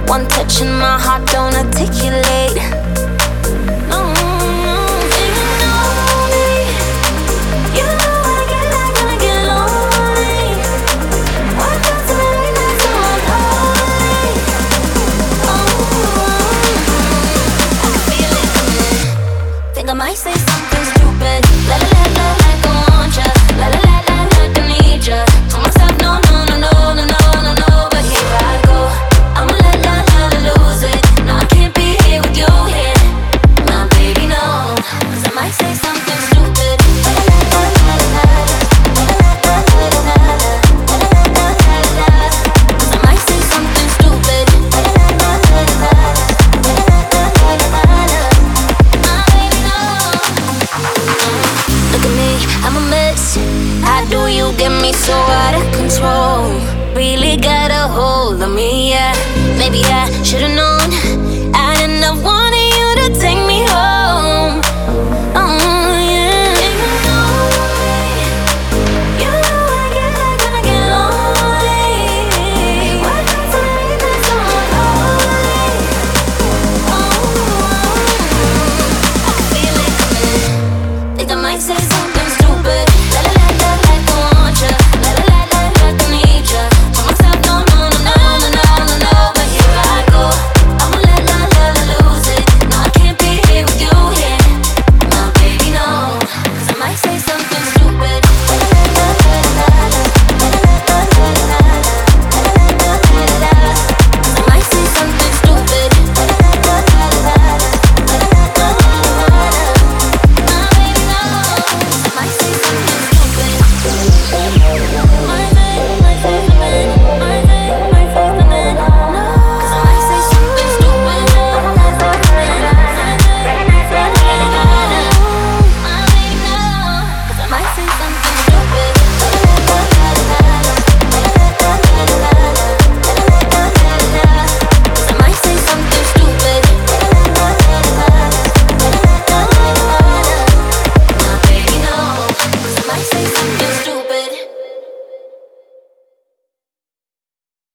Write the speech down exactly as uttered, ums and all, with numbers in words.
One touch and my heart don't articulate. No, no, you know me. You know I get like when I get lonely. Why can't I right now so lonely? Oh, I can feel it. Think I might say something stupid. La la la la, like I want ya. La la la la, like I need ya. Told myself no, no, no, no, no, no, no, no. But here I go. I'ma let la la la lose it. No, I can't be here with you here. Nah, baby, no. 'Cause I might say something stupid. La la la la la la. La la la la la la. La la la la la la. 'Cause I might say something stupid. La la la la la la. La la la la la la. Nah, baby, no. Look at me, I'm a mess. How do you get me so out of control? Really got a hold of me, yeah. Maybe I should've